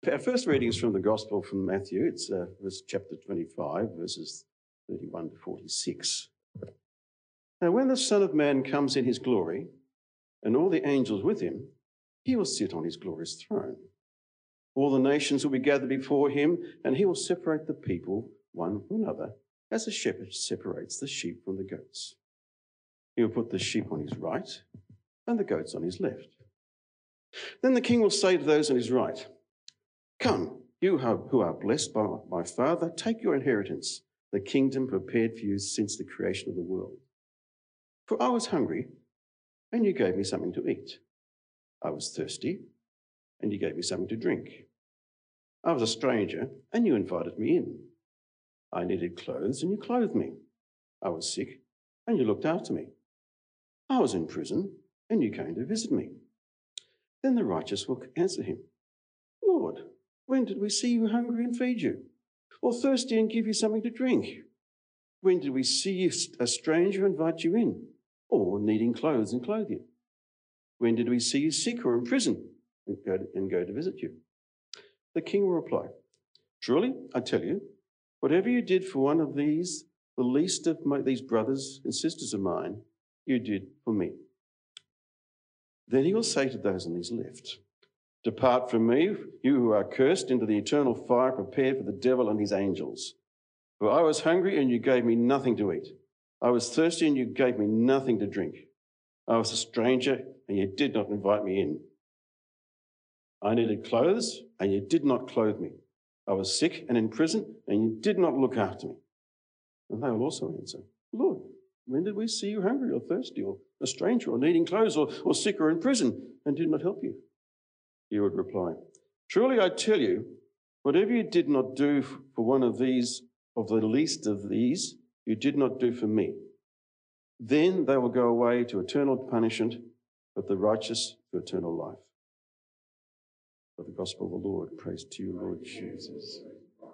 Our first reading is from the Gospel from Matthew. It's verse chapter 25, verses 31 to 46. Now, when the Son of Man comes in his glory, and all the angels with him, he will sit on his glorious throne. All the nations will be gathered before him, and he will separate the people one from another, as a shepherd separates the sheep from the goats. He will put the sheep on his right, and the goats on his left. Then the king will say to those on his right, "Come, you who are blessed by my Father, take your inheritance, the kingdom prepared for you since the creation of the world. For I was hungry, and you gave me something to eat. I was thirsty, and you gave me something to drink. I was a stranger, and you invited me in. I needed clothes, and you clothed me. I was sick, and you looked after me. I was in prison, and you came to visit me." Then the righteous will answer him, "Lord, when did we see you hungry and feed you, or thirsty and give you something to drink? When did we see you a stranger and invite you in, or needing clothes and clothe you? When did we see you sick or in prison and go to visit you?" The king will reply, "Truly, I tell you, whatever you did for one of these, the least of these brothers and sisters of mine, you did for me." Then he will say to those on his left, "Depart from me, you who are cursed, into the eternal fire prepared for the devil and his angels. For I was hungry, and you gave me nothing to eat. I was thirsty, and you gave me nothing to drink. I was a stranger, and you did not invite me in. I needed clothes, and you did not clothe me. I was sick and in prison, and you did not look after me." And they will also answer, "Lord, when did we see you hungry or thirsty or a stranger or needing clothes or sick or in prison and did not help you?" He would reply, "Truly I tell you, whatever you did not do for one of these, of the least of these, you did not do for me." Then they will go away to eternal punishment, but the righteous to eternal life. For the gospel of the Lord, praise to you, Lord Jesus.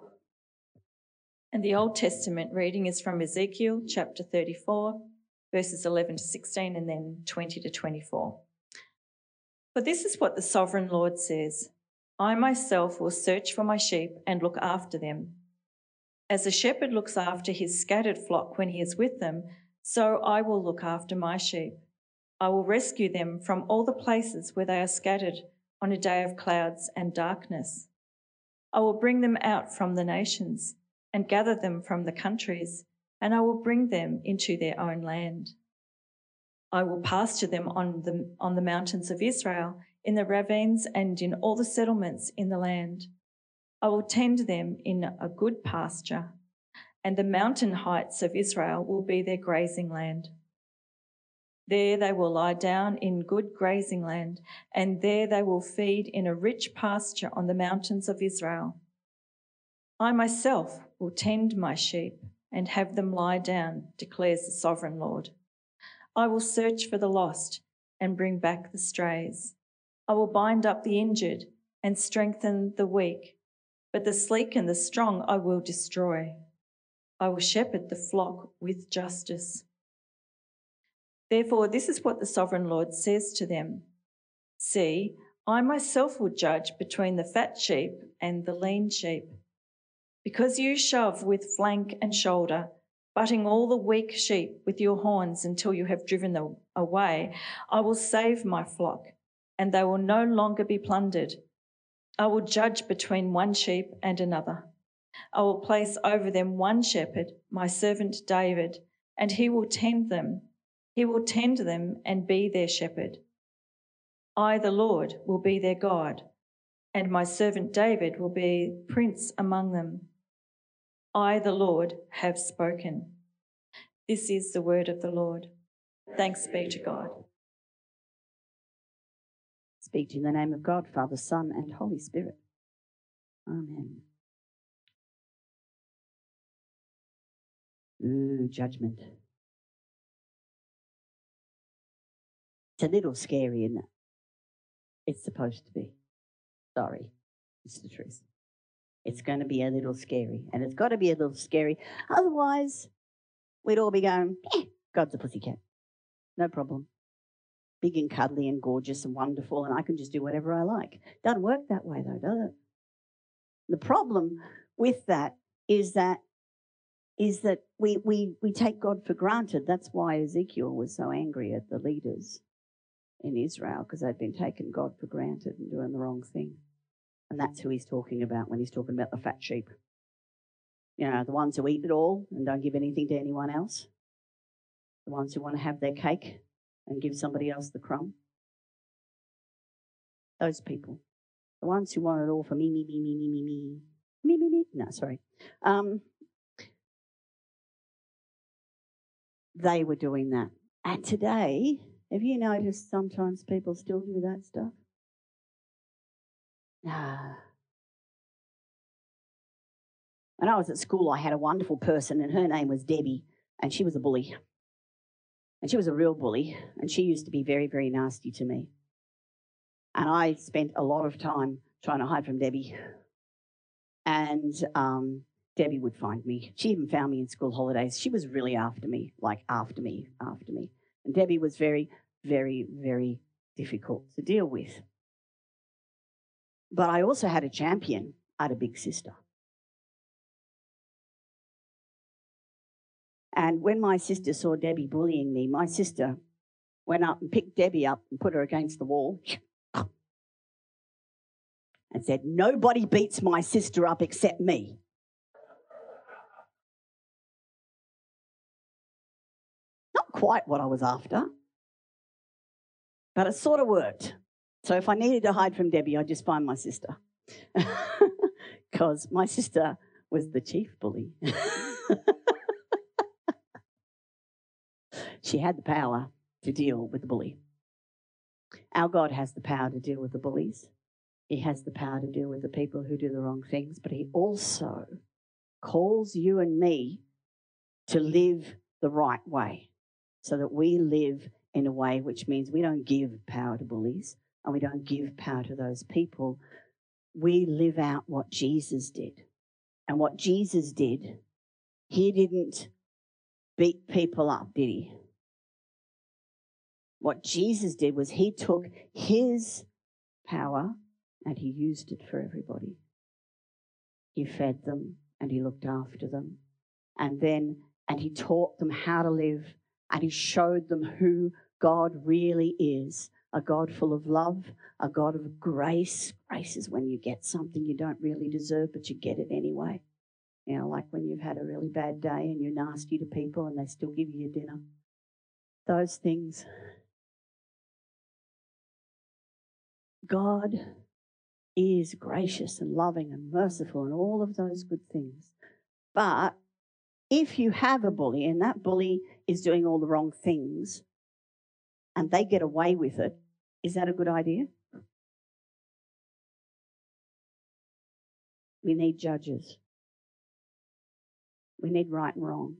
And the Old Testament reading is from Ezekiel chapter 34, verses 11 to 16, and then 20 to 24. "For this is what the sovereign Lord says, I myself will search for my sheep and look after them. As a shepherd looks after his scattered flock when he is with them, so I will look after my sheep. I will rescue them from all the places where they are scattered on a day of clouds and darkness. I will bring them out from the nations and gather them from the countries, and I will bring them into their own land. I will pasture them on the mountains of Israel, in the ravines and in all the settlements in the land. I will tend them in a good pasture, and the mountain heights of Israel will be their grazing land. There they will lie down in good grazing land, and there they will feed in a rich pasture on the mountains of Israel. I myself will tend my sheep and have them lie down, declares the sovereign Lord. I will search for the lost and bring back the strays. I will bind up the injured and strengthen the weak, but the sleek and the strong I will destroy. I will shepherd the flock with justice. Therefore, this is what the sovereign Lord says to them. See, I myself will judge between the fat sheep and the lean sheep. Because you shove with flank and shoulder, butting all the weak sheep with your horns until you have driven them away, I will save my flock, and they will no longer be plundered. I will judge between one sheep and another. I will place over them one shepherd, my servant David, and he will tend them. He will tend them and be their shepherd. I, the Lord, will be their God, and my servant David will be prince among them. I, the Lord, have spoken. This is the word of the Lord. Thanks be to God. Speak in the name of God, Father, Son, and Holy Spirit. Amen. Ooh, judgment. It's a little scary, isn't it? It's supposed to be. Sorry, it's the truth. It's going to be a little scary, and it's got to be a little scary. Otherwise, we'd all be going, God's a pussycat. No problem. Big and cuddly and gorgeous and wonderful, and I can just do whatever I like. Doesn't work that way, though, does it? The problem with that is that we take God for granted. That's why Ezekiel was so angry at the leaders in Israel, because they'd been taking God for granted and doing the wrong thing. And that's who he's talking about when he's talking about the fat sheep. You know, the ones who eat it all and don't give anything to anyone else. The ones who want to have their cake and give somebody else the crumb. Those people. The ones who want it all for me. No, sorry. They were doing that. And today, have you noticed sometimes people still do that stuff? When I was at school, I had a wonderful person, and her name was Debbie, and she was a bully. And she was a real bully, and she used to be very, very nasty to me. And I spent a lot of time trying to hide from Debbie. And Debbie would find me. She even found me in school holidays. She was really after me. And Debbie was very, very, very difficult to deal with. But I also had a champion. I had a big sister. And when my sister saw Debbie bullying me, my sister went up and picked Debbie up and put her against the wall and said, "Nobody beats my sister up except me." Not quite what I was after, but it sort of worked. So if I needed to hide from Debbie, I'd just find my sister, because my sister was the chief bully. She had the power to deal with the bully. Our God has the power to deal with the bullies. He has the power to deal with the people who do the wrong things, but he also calls you and me to live the right way, so that we live in a way which means we don't give power to bullies and we don't give power to those people. We live out what Jesus did. And what Jesus did, he didn't beat people up, did he? What Jesus did was he took his power and he used it for everybody. He fed them and he looked after them. And he taught them how to live, and he showed them who God really is. A God full of love, a God of grace. Grace is when you get something you don't really deserve, but you get it anyway. You know, like when you've had a really bad day and you're nasty to people and they still give you your dinner. Those things. God is gracious and loving and merciful and all of those good things. But if you have a bully and that bully is doing all the wrong things and they get away with it, is that a good idea? We need judges. We need right and wrong.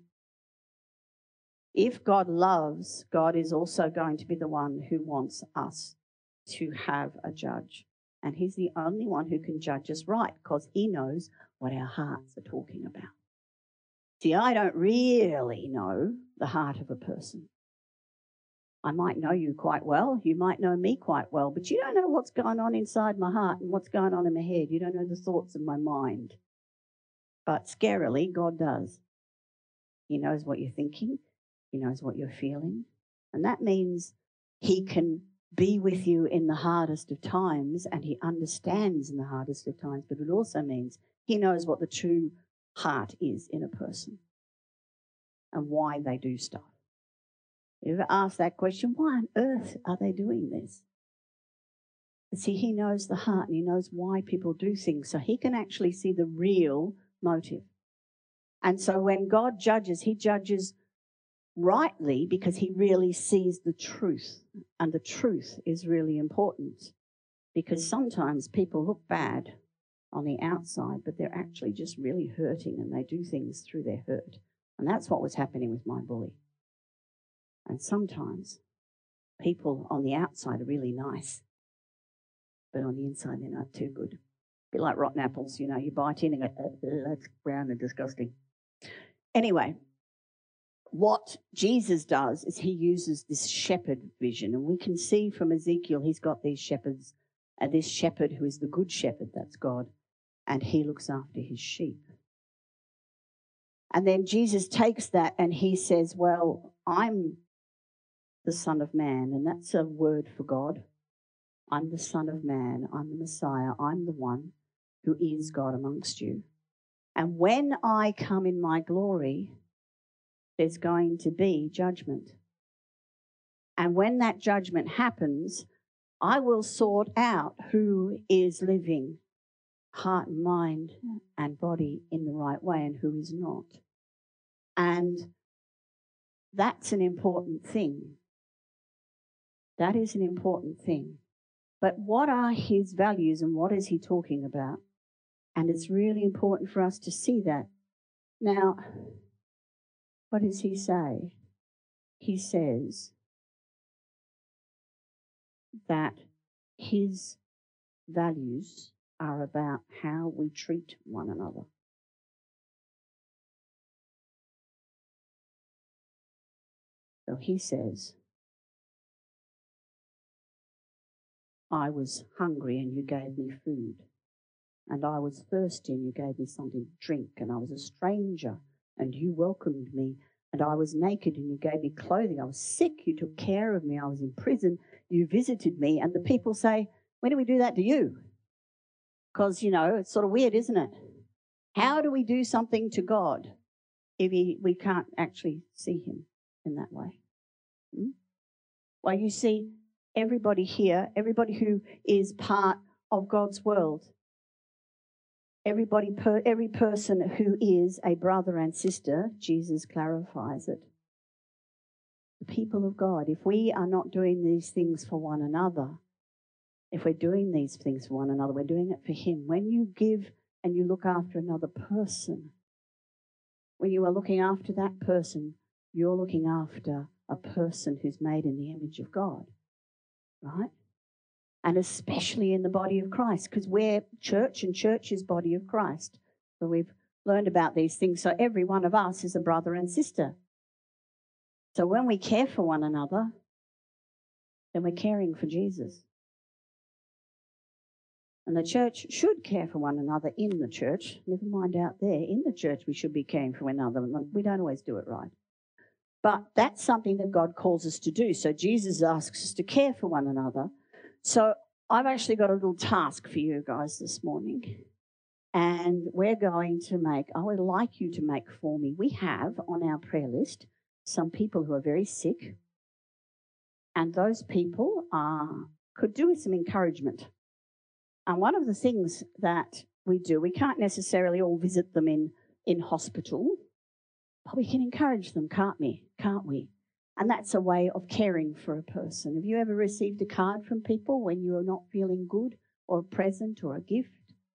If God loves, God is also going to be the one who wants us to have a judge. And he's the only one who can judge us right, because he knows what our hearts are talking about. See, I don't really know the heart of a person. I might know you quite well. You might know me quite well, but you don't know what's going on inside my heart and what's going on in my head. You don't know the thoughts of my mind. But scarily, God does. He knows what you're thinking. He knows what you're feeling. And that means he can be with you in the hardest of times, and he understands in the hardest of times, but it also means he knows what the true heart is in a person and why they do stuff. You ever ask that question, why on earth are they doing this? But see, he knows the heart and he knows why people do things, so he can actually see the real motive. And so when God judges, he judges rightly because he really sees the truth. And the truth is really important, because sometimes people look bad on the outside, but they're actually just really hurting and they do things through their hurt. And that's what was happening with my bully. And sometimes people on the outside are really nice, but on the inside they're not too good. A bit like rotten apples, you know, you bite in and go, that's brown and disgusting. Anyway, what Jesus does is he uses this shepherd vision. And we can see from Ezekiel, he's got these shepherds, this shepherd who is the good shepherd, that's God. and he looks after his sheep. And then Jesus takes that and he says, well, I'm the Son of Man, and that's a word for God. I'm the Son of Man. I'm the Messiah. I'm the one who is God amongst you. And when I come in my glory, there's going to be judgment. And when that judgment happens, I will sort out who is living heart and mind and body in the right way and who is not. And that's an important thing. That is an important thing. But what are his values and what is he talking about? And it's really important for us to see that. Now, what does he say? He says that his values are about how we treat one another. So he says, I was hungry and you gave me food. And I was thirsty and you gave me something to drink. And I was a stranger and you welcomed me. And I was naked and you gave me clothing. I was sick, you took care of me. I was in prison, you visited me. And the people say, when do we do that to you? Because, it's sort of weird, isn't it? How do we do something to God if we can't actually see him in that way? Well, you see, everybody here, everybody who is part of God's world, every person who is a brother and sister, Jesus clarifies it. The people of God, if we are not doing these things for one another, if we're doing these things for one another, we're doing it for him. When you give and you look after another person, when you are looking after that person, you're looking after a person who's made in the image of God, right? And especially in the body of Christ, because we're church and church is body of Christ. So we've learned about these things. So every one of us is a brother and sister. So when we care for one another, then we're caring for Jesus. And the church should care for one another in the church. Never mind out there. In the church, we should be caring for one another. We don't always do it right. But that's something that God calls us to do. So Jesus asks us to care for one another. So I've actually got a little task for you guys this morning. And we're going to I would like you to make for me. We have on our prayer list some people who are very sick. And those people could do with some encouragement. And one of the things that we do, we can't necessarily all visit them in hospital, but we can encourage them, can't we? And that's a way of caring for a person. Have you ever received a card from people when you are not feeling good, or a present or a gift?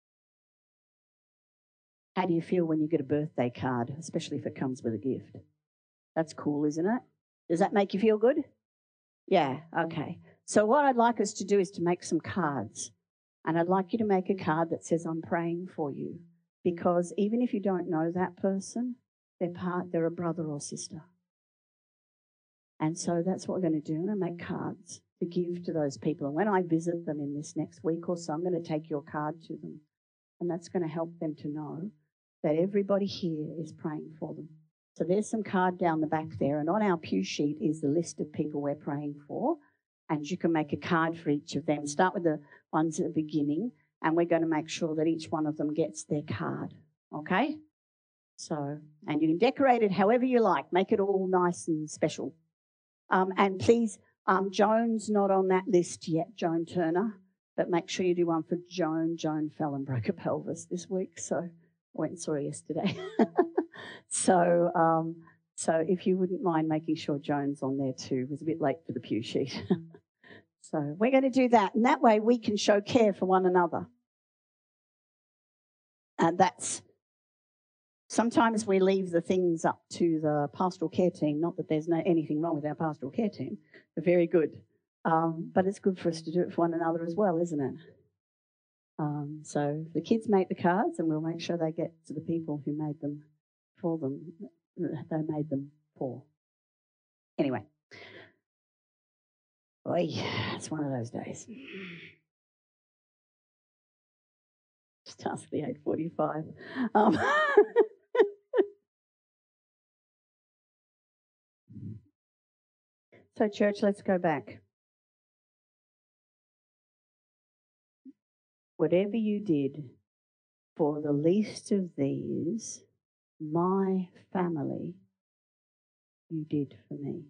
How do you feel when you get a birthday card, especially if it comes with a gift? That's cool, isn't it? Does that make you feel good? Yeah, okay. So what I'd like us to do is to make some cards. And I'd like you to make a card that says, I'm praying for you. Because even if you don't know that person, they're a brother or sister. And so that's what we're going to do. I'm going to make cards to give to those people. And when I visit them in this next week or so, I'm going to take your card to them. And that's going to help them to know that everybody here is praying for them. So there's some card down the back there. And on our pew sheet is the list of people we're praying for. And you can make a card for each of them. Start with the ones at the beginning. And we're going to make sure that each one of them gets their card. Okay? So, and you can decorate it however you like. Make it all nice and special. And please, Joan's not on that list yet, Joan Turner, but make sure you do one for Joan. Joan fell and broke her pelvis this week, so I went and saw her yesterday. So if you wouldn't mind making sure Joan's on there too. It was a bit late for the pew sheet. So we're going to do that, and that way we can show care for one another. And sometimes we leave the things up to the pastoral care team. Not that there's anything wrong with our pastoral care team. They're very good. But it's good for us to do it for one another as well, isn't it? So the kids make the cards, and we'll make sure they get to the people who made them for them. They made them for. Anyway. Boy, it's one of those days. Just Task the 8:45. So, church, let's go back. Whatever you did for the least of these, my family, you did for me.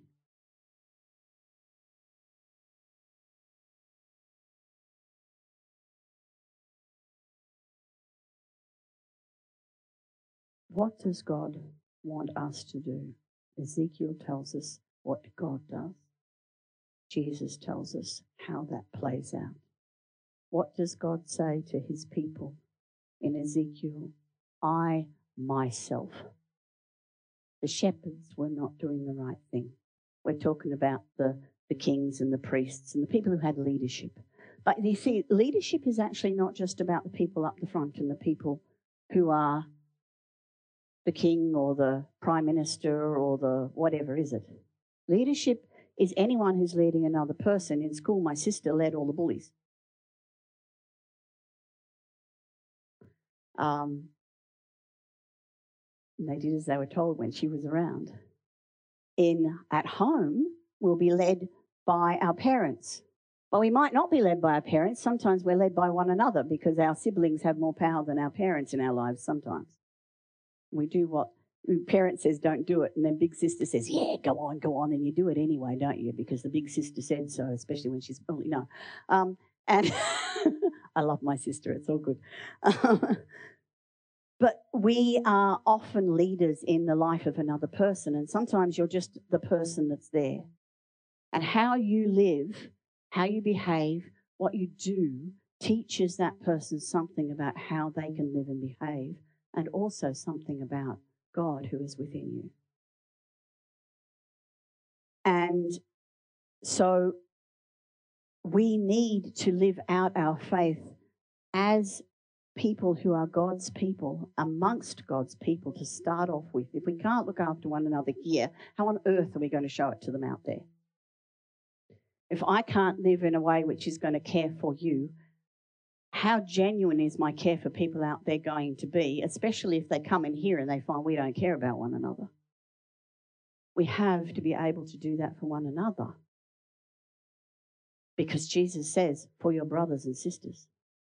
What does God want us to do? Ezekiel tells us what God does. Jesus tells us how that plays out. What does God say to his people in Ezekiel? I myself. The shepherds were not doing the right thing. We're talking about the kings and the priests and the people who had leadership. But you see, leadership is actually not just about the people up the front and the people who are the king or the prime minister or the whatever, is it? Leadership is anyone who's leading another person. In school, my sister led all the bullies. And they did as they were told when she was around. At home, we'll be led by our parents. But we might not be led by our parents. Sometimes we're led by one another because our siblings have more power than our parents in our lives sometimes. We do what parent says, don't do it, and then big sister says, yeah, go on, and you do it anyway, don't you? Because the big sister said so, especially when she's probably no. And I love my sister, it's all good. But we are often leaders in the life of another person, and sometimes you're just the person that's there. And how you live, how you behave, what you do teaches that person something about how they can live and behave, and also something about God who is within you. And so we need to live out our faith as people who are God's people, amongst God's people to start off with. If we can't look after one another here, how on earth are we going to show it to them out there? If I can't live in a way which is going to care for you, how genuine is my care for people out there going to be, especially if they come in here and they find we don't care about one another? We have to be able to do that for one another. Because Jesus says, for your brothers and sisters.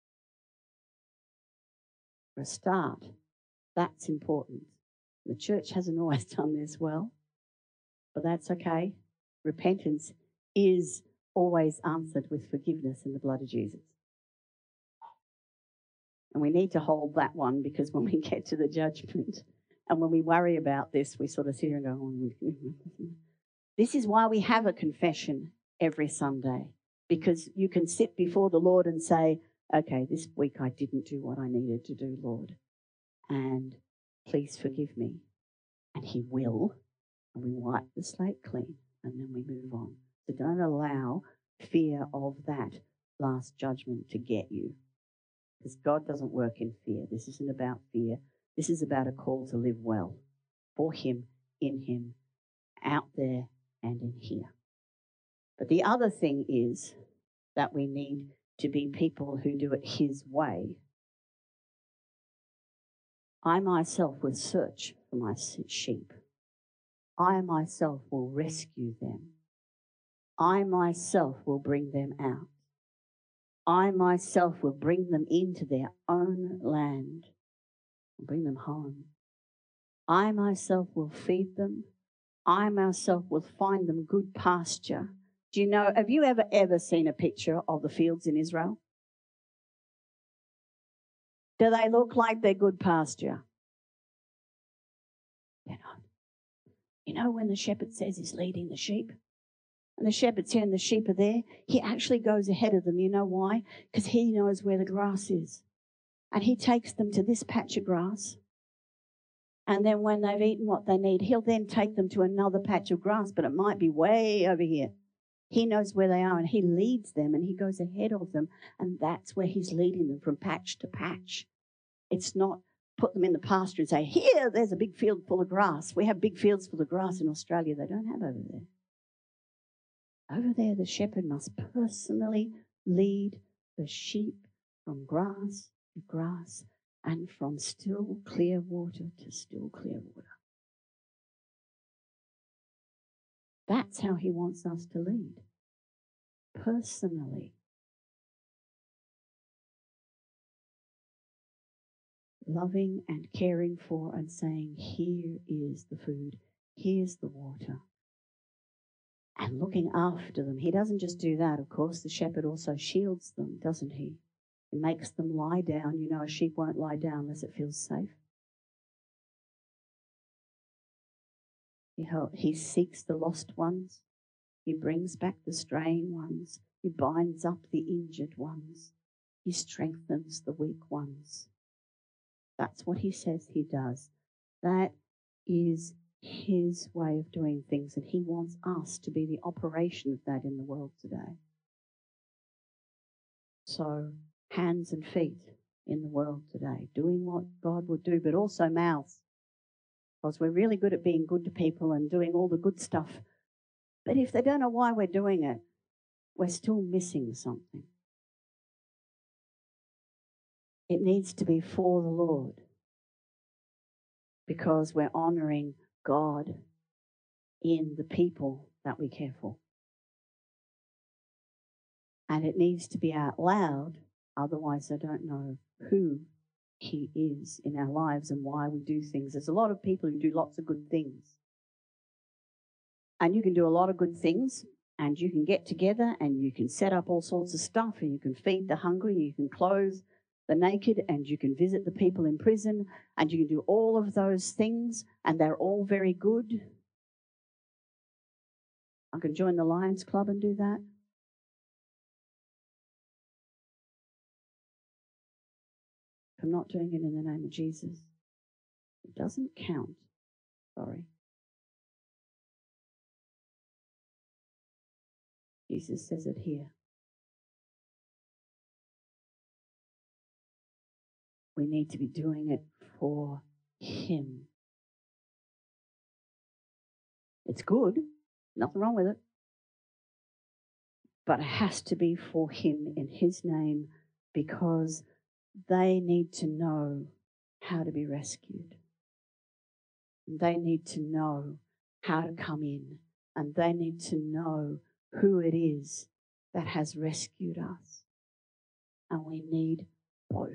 For a start, that's important. The church hasn't always done this well, but that's okay. Repentance is always answered with forgiveness in the blood of Jesus. And we need to hold that one, because when we get to the judgment and when we worry about this, we sort of sit here and go, oh. This is why we have a confession every Sunday, because you can sit before the Lord and say, okay, this week I didn't do what I needed to do, Lord, and please forgive me. And he will, and we wipe the slate clean, and then we move on. So don't allow fear of that last judgment to get you, because God doesn't work in fear. This isn't about fear. This is about a call to live well for him, in him, out there and in here. But the other thing is that we need to be people who do it his way. I myself will search for my sheep. I myself will rescue them. I myself will bring them out. I myself will bring them into their own land and bring them home. I myself will feed them. I myself will find them good pasture. Do you know, have you ever seen a picture of the fields in Israel? Do they look like they're good pasture? They're not. You know, when the shepherd says he's leading the sheep, and the shepherd's here and the sheep are there, he actually goes ahead of them. You know why? Because he knows where the grass is. And he takes them to this patch of grass. And then when they've eaten what they need, he'll then take them to another patch of grass, but it might be way over here. He knows where they are, and he leads them, and he goes ahead of them, and that's where he's leading them, from patch to patch. It's not put them in the pasture and say, here, there's a big field full of grass. We have big fields full of grass in Australia. They don't have over there. Over there, the shepherd must personally lead the sheep from grass to grass and from still clear water to still clear water. That's how he wants us to lead, personally. Loving and caring for and saying, here is the food, here's the water, and looking after them. He doesn't just do that, of course. The shepherd also shields them, doesn't he? He makes them lie down. You know, a sheep won't lie down unless it feels safe. He seeks the lost ones. He brings back the straying ones. He binds up the injured ones. He strengthens the weak ones. That's what he says he does. That is his way of doing things, and he wants us to be the operation of that in the world today. So, hands and feet in the world today, doing what God would do, but also mouths. Because we're really good at being good to people and doing all the good stuff. But if they don't know why we're doing it, we're still missing something. It needs to be for the Lord, because we're honoring God in the people that we care for. And it needs to be out loud, otherwise I don't know who he is in our lives and why we do things. There's a lot of people who do lots of good things. And you can do a lot of good things, and you can get together and you can set up all sorts of stuff, and you can feed the hungry, you can clothe the naked, and you can visit the people in prison, and you can do all of those things, and they're all very good. I can join the Lions Club and do that. I'm not doing it in the name of Jesus. It doesn't count. Sorry. Jesus says it here. We need to be doing it for him. It's good. Nothing wrong with it. But it has to be for him in his name, because they need to know how to be rescued. They need to know how to come in, and they need to know who it is that has rescued us. And we need both.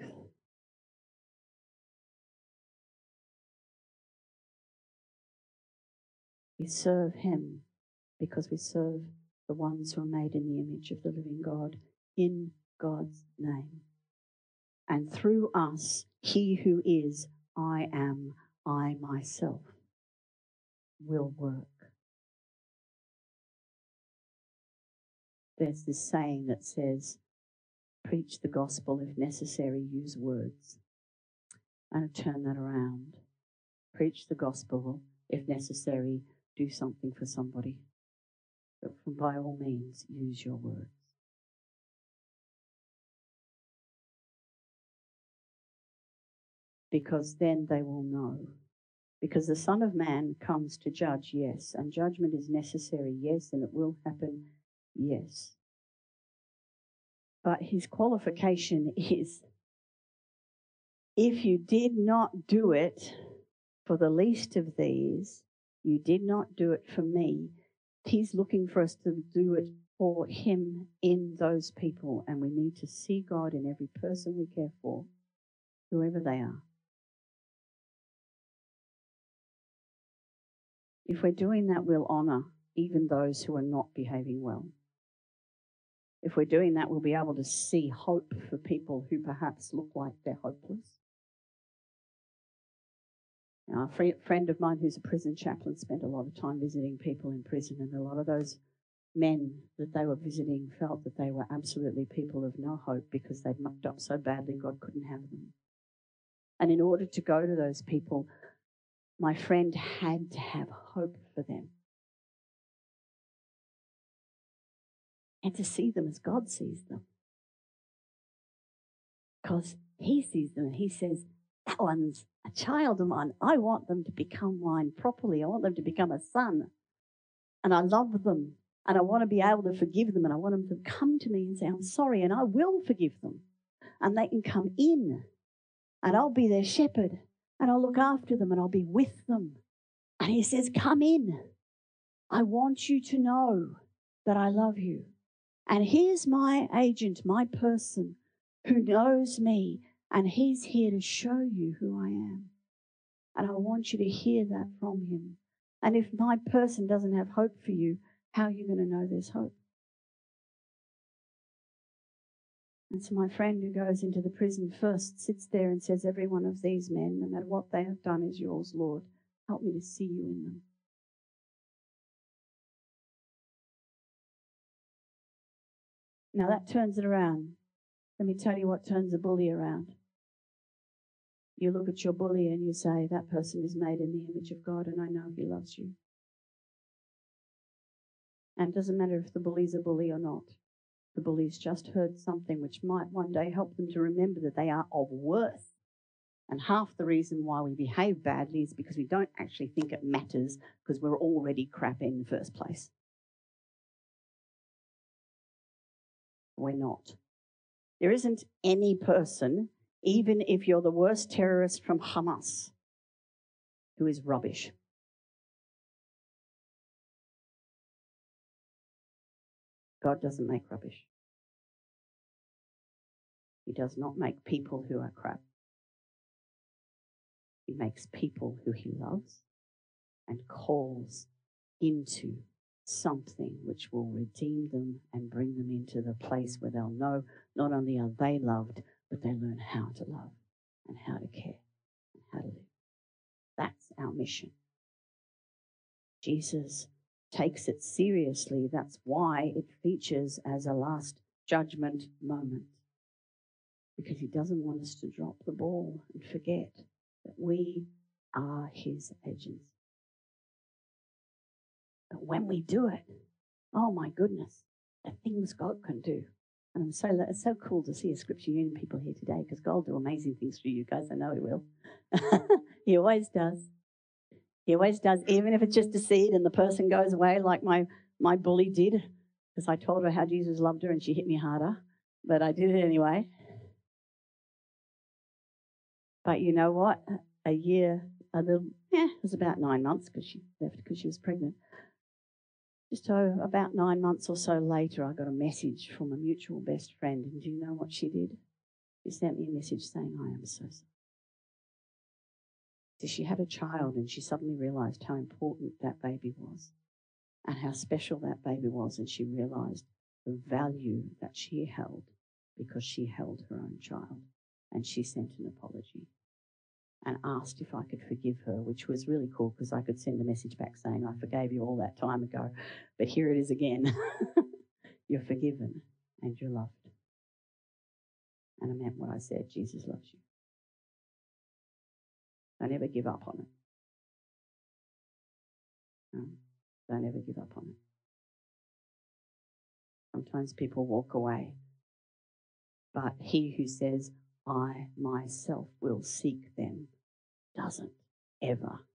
We serve him because we serve the ones who are made in the image of the living God, in God's name. And through us, he who is, I am, I myself, will work. There's this saying that says, preach the gospel, if necessary, use words. I'm going to turn that around. Preach the gospel, if necessary, do something for somebody. But by all means, use your words. Because then they will know. Because the Son of Man comes to judge, yes, and judgment is necessary, yes, and it will happen, yes. But his qualification is, if you did not do it for the least of these, you did not do it for me. He's looking for us to do it for him in those people, and we need to see God in every person we care for, whoever they are. If we're doing that, we'll honour even those who are not behaving well. If we're doing that, we'll be able to see hope for people who perhaps look like they're hopeless. Now, a friend of mine who's a prison chaplain spent a lot of time visiting people in prison, and a lot of those men that they were visiting felt that they were absolutely people of no hope because they'd mucked up so badly God couldn't have them. And in order to go to those people, my friend had to have hope for them and to see them as God sees them. Because he sees them and he says, that one's a child of mine. I want them to become mine properly. I want them to become a son. And I love them. And I want to be able to forgive them. And I want them to come to me and say, I'm sorry. And I will forgive them. And they can come in. and I'll be their shepherd, and I'll look after them, and I'll be with them. And he says, come in. I want you to know that I love you. And here's my agent, my person, who knows me, and he's here to show you who I am. And I want you to hear that from him. And if my person doesn't have hope for you, how are you going to know there's hope? And so my friend who goes into the prison first sits there and says, every one of these men, no matter what they have done, is yours, Lord. Help me to see you in them. Now that turns it around. Let me tell you what turns a bully around. You look at your bully and you say, that person is made in the image of God, and I know he loves you. And it doesn't matter if the bully's a bully or not. The bully's just heard something which might one day help them to remember that they are of worth. And half the reason why we behave badly is because we don't actually think it matters, because we're already crap in the first place. We're not. There isn't any person, even if you're the worst terrorist from Hamas, who is rubbish. God doesn't make rubbish. He does not make people who are crap. He makes people who he loves and calls into something which will redeem them and bring them into the place where they'll know not only are they loved, but they learn how to love and how to care and how to live. That's our mission. Jesus takes it seriously. That's why it features as a last judgment moment. Because he doesn't want us to drop the ball and forget that we are his agents. But when we do it, oh my goodness, the things God can do. And it's so cool to see a Scripture Union people here today, because God will do amazing things for you guys. I know he will. He always does. He always does, even if it's just a seed and the person goes away like my bully did, because I told her how Jesus loved her and she hit me harder. But I did it anyway. But you know what? It was about 9 months, because she left because she was pregnant. Just about 9 months or so later, I got a message from a mutual best friend. And do you know what she did? She sent me a message saying, I am so sorry. So she had a child, and she suddenly realised how important that baby was and how special that baby was. And she realised the value that she held because she held her own child. And she sent an apology and asked if I could forgive her, which was really cool, because I could send a message back saying, I forgave you all that time ago, but here it is again. You're forgiven and you're loved. And I meant what I said. Jesus loves you. Don't ever give up on it. No, don't ever give up on it. Sometimes people walk away, but he who says, I myself will seek them, doesn't ever